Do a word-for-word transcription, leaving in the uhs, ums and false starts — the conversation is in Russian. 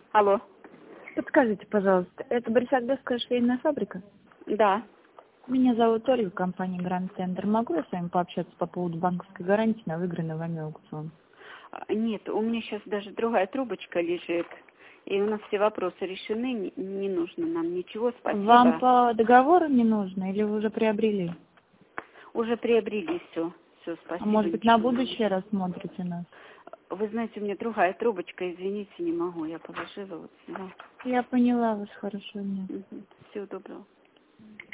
Алло. Подскажите, пожалуйста, это Борисоглебская швейная фабрика? Да. Меня зовут Ольга, компания Гранд Тендер. Могу я с вами пообщаться по поводу банковской гарантии на выигранный вами аукцион? А, Нет, у меня сейчас даже другая трубочка лежит. И у нас все вопросы решены, не, не нужно нам ничего, спасибо. Вам по договору не нужно или вы уже приобрели? Уже приобрели все. Все, спасибо. А может быть, ничего на не будущее рассмотрите нас? надо. Вы знаете, у меня другая трубочка, извините, не могу. Я положила вот сюда. Я поняла вас, хорошо. Нет. Угу. Всего доброго.